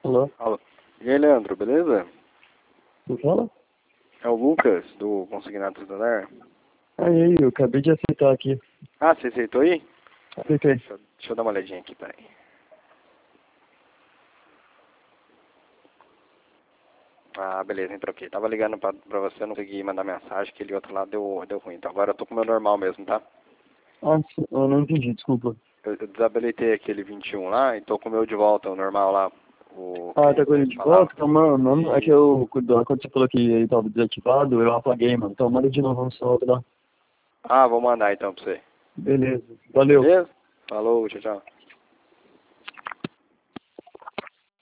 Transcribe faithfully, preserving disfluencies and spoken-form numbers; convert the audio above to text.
Alô? Alô. E aí, Leandro, beleza? Você fala? É o Lucas, do Consignado Santander. Ah, e aí, eu acabei de aceitar aqui. Ah, você aceitou aí? Aceitei. Deixa, eu- deixa eu dar uma olhadinha aqui, peraí. Ah, beleza, entrou aqui. Tava ligando pra, pra você, eu não consegui mandar mensagem, aquele outro lá deu, deu ruim. Então agora eu tô com o meu normal mesmo, tá? Ah, sim, eu não entendi, desculpa. Eu, eu desabilitei aquele vinte e um lá e tô com o meu de volta, o normal lá. O Ah, que tá com ele você de falava. volta? Então, mano, mano, é que E... eu, quando quando você falou que ele tava desativado, eu apaguei, mano. Então manda de novo no seu outro lá. Ah, vou mandar então pra você. Beleza. Valeu. Beleza? Falou, tchau, tchau.